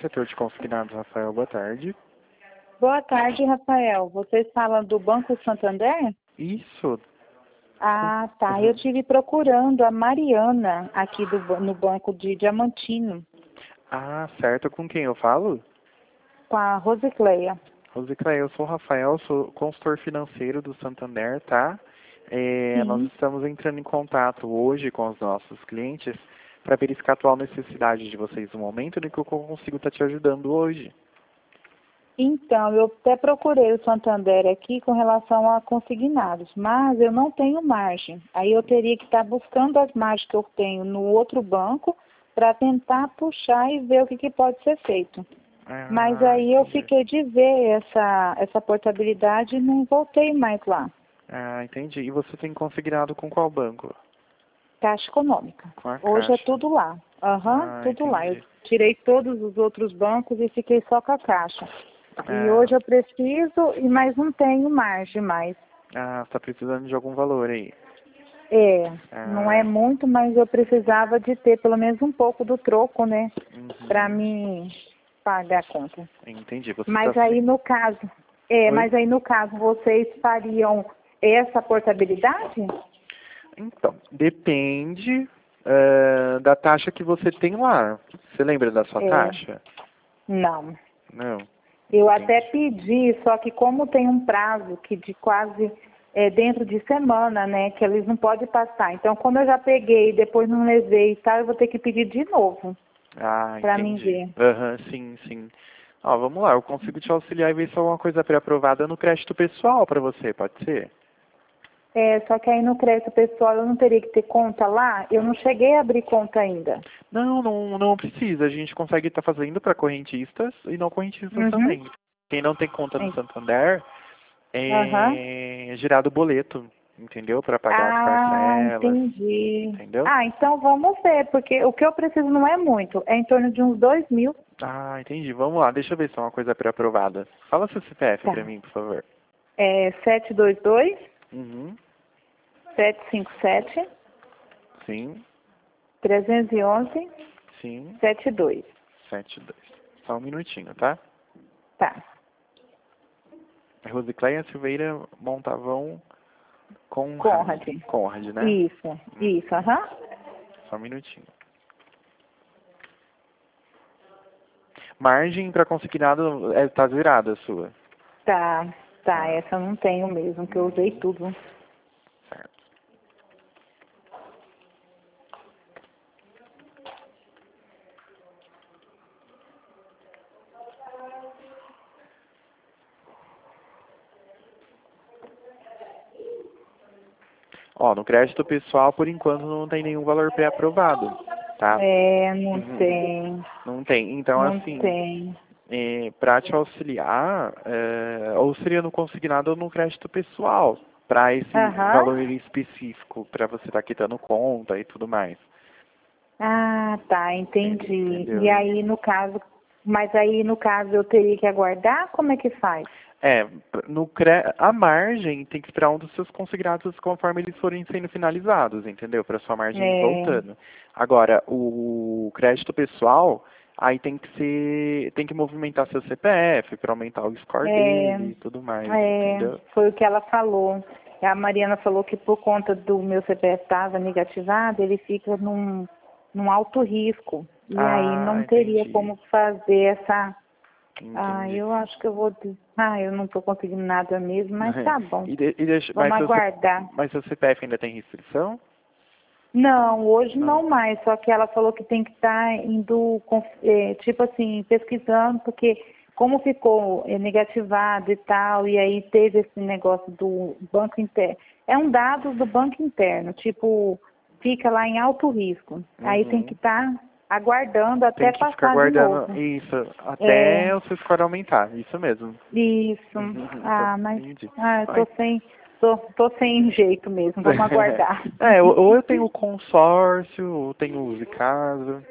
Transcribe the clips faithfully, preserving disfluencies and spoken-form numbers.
setor de consignados, Rafael, boa tarde. Boa tarde, Rafael. Vocês falam do Banco Santander? Isso. Ah, tá. Uhum. Eu estive procurando a Mariana aqui do, ba- no Banco de Diamantino, Ah, certo. Com quem eu falo? com a Rosicleia. Rosicléia, eu sou o Rafael, sou consultor financeiro do Santander, tá? É, nós Sim. estamos entrando em contato hoje com os nossos clientes para verificar a atual necessidade de vocês no momento no que eu consigo estar te ajudando hoje. Então, eu até procurei o Santander aqui com relação a consignados, mas eu não tenho margem. Aí eu teria que estar buscando as margens que eu tenho no outro banco para tentar puxar e ver o que, que pode ser feito. Mas Ah, aí eu entendi. fiquei de ver essa, essa portabilidade e não voltei mais lá. Ah, entendi. E você tem consignado com qual banco? Caixa Econômica. Com a Hoje é Caixa. tudo lá. Aham, Ah, tudo lá. Eu entendi. tirei todos os outros bancos e fiquei só com a Caixa. E Ah, hoje eu preciso, e mas não tenho margem mais. ah, você está precisando de algum valor aí. É, não é Ah, muito, mas eu precisava de ter pelo menos um pouco do troco, né? Para uhum. me pagar a conta. Entendi. Você está Mas aí sem... no caso, é, Oi? mas aí no caso vocês fariam essa portabilidade? Então, depende eh, da taxa que você tem lá. Você lembra da sua É, taxa? não. Não. Eu até Entendi. pedi, só que como tem um prazo que de quase é, dentro de semana, né, que eles não podem passar. Então, como eu já peguei e depois não levei e tal, eu vou ter que pedir de novo Ah, para mim entendi. ver. Aham, sim, sim. Ó, vamos lá, eu consigo te auxiliar e ver se alguma coisa pré-aprovada no crédito pessoal para você, pode ser? É, só que aí no crédito pessoal eu não teria que ter conta lá. Eu não cheguei a abrir conta ainda. Não, não, não precisa. A gente consegue estar fazendo para correntistas e não correntistas Uhum. também. Quem não tem conta no É. Santander, Aham. é gerado boleto, entendeu? Para pagar as Ah, parcelas, entendi. entendeu? Ah, então vamos ver, porque o que eu preciso não é muito, é em torno de uns dois mil. Ah, entendi. Vamos lá, deixa eu ver se é uma coisa pré-aprovada. Fala seu C P F para Tá. mim, por favor. É sete dois dois, Uhum. sete cinco sete, Sim, três um um, sim, sete dois. sete dois. Só um minutinho, tá? Tá. É Rosicléia Silveira Montavão Conrad. Conrad. Conrad, né? Isso, Hum, isso, aham. só um minutinho. Margem para consignado é, tá zerada a sua. Tá, tá, Tá. essa eu não tenho mesmo, que eu usei Uhum. tudo. Certo. Ó, no crédito pessoal, por enquanto, não tem nenhum valor pré-aprovado, tá? É, não Uhum. tem, Não tem. Então, não assim, tem. é, para te auxiliar, é, ou seria no consignado ou no crédito pessoal, para esse Aham. valor específico, para você estar quitando conta e tudo mais. Ah, tá, entendi. E Entendeu? aí, no caso, mas aí, no caso, eu teria que aguardar? Como é que faz? É, no cre... a margem tem que esperar um dos seus consignados conforme eles forem sendo finalizados, entendeu? Para sua margem ir É, voltando. Agora, o crédito pessoal, aí tem que ser, tem que movimentar seu C P F para aumentar o score é, dele e tudo mais, é, entendeu? foi o que ela falou. A Mariana falou que por conta do meu C P F estava negativado, ele fica num, num alto risco. E aí Ah, não teria entendi. como fazer essa. Ah, Entendi. eu acho que eu vou. Ah, eu não estou conseguindo nada mesmo, mas tá bom. E, de, e deixa, Vamos mas, seu C... aguardar. mas seu C P F ainda tem restrição? Não, hoje Não. não mais, só que ela falou que tem que estar indo, com- eh, tipo assim, pesquisando, porque como ficou eh, negativado e tal, e aí teve esse negócio do banco interno. É um dado do banco interno, tipo, fica lá em alto risco. Aí tem que Uhum. estar aguardando Tem até que ficar passar de guardando novo. isso É, até o seu score aumentar, isso mesmo. isso. Uhum, então, Ah, mas entendi. ah, eu Ai. tô sem, tô, tô sem jeito mesmo, vamos aguardar. É, ou ou eu tenho consórcio, ou tenho uso de casa.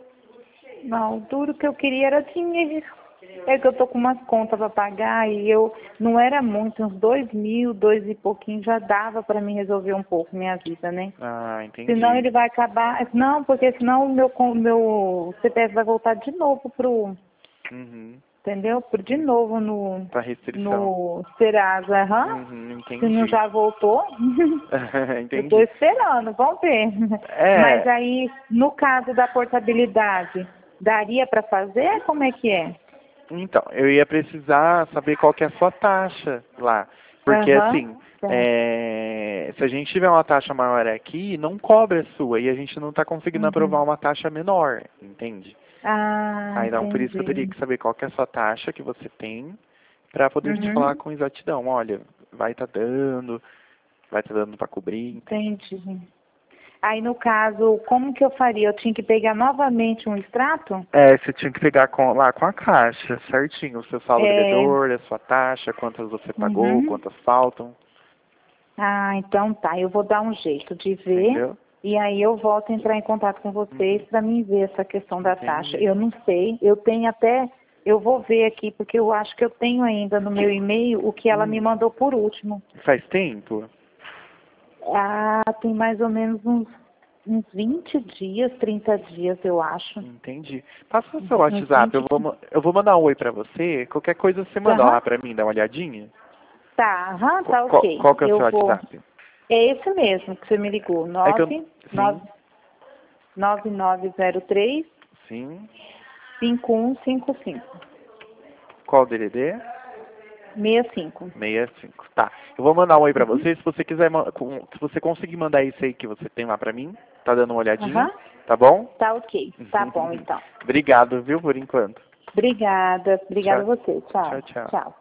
Não, tudo que eu queria era dinheiro. É que eu tô com umas contas para pagar e eu não era muito, uns dois mil, dois e pouquinho já dava para mim resolver um pouco minha vida, né? Ah, Senão entendi. ele vai acabar, não, porque senão o meu, con- meu C P F vai voltar de novo pro, Uhum. Entendeu? Por de novo no, Pra restrição. no Serasa, aham. Uhum, entendi. Se não já voltou. Eu estou Entendi. esperando, vamos ver. É. Mas aí, no caso da portabilidade, daria para fazer? Como é que é? Então, eu ia precisar saber qual que é a sua taxa lá. Porque, Aham, assim, certo. é, se a gente tiver uma taxa maior aqui, não cobra a sua. E a gente não está conseguindo aprovar Uhum. uma taxa menor, entende? Ah, Aí, então, por isso que eu teria entendi. que saber qual que é a sua taxa que você tem, para poder te falar Uhum. com exatidão. Olha, vai estar dando, vai estar dando para cobrir, entende? Entendi. Aí, no caso, como que eu faria? Eu tinha que pegar novamente um extrato? É, você tinha que pegar com, lá com a caixa, certinho, o seu saldo É. devedor, a sua taxa, quantas você pagou, Uhum. quantas faltam, Ah, então tá. Eu vou dar um jeito de ver. entendeu? E aí eu volto a entrar em contato com vocês Uhum. para mim ver essa questão da taxa. Entendi. Eu não sei, eu tenho até, eu vou ver aqui, porque eu acho que eu tenho ainda no meu e-mail o que ela me Hum. mandou por último. Faz tempo? Ah, tem mais ou menos uns, uns vinte dias, trinta dias, eu acho. Entendi. Passa o seu Uns WhatsApp, eu vinte. vou, ma- eu vou mandar um oi pra você, qualquer coisa você manda Aham. lá pra mim, dá uma olhadinha. Tá, aham, tá Qual, ok. qual que é o Eu seu vou. WhatsApp? É esse mesmo que você me ligou. É que eu... nove nove Sim, nove nove zero três sim. cinco um cinco cinco. Qual o D D D? sessenta e cinco. sessenta e cinco. Tá. Eu vou mandar um oi pra Uhum. você. Se você quiser, ma- com- se você conseguir mandar isso aí que você tem lá pra mim, tá dando uma olhadinha, Aham. tá bom? Tá ok. Tá bom, então. Obrigado, viu, por enquanto. Obrigada. Obrigada a Tchau, você. Tchau. tchau, tchau. Tchau.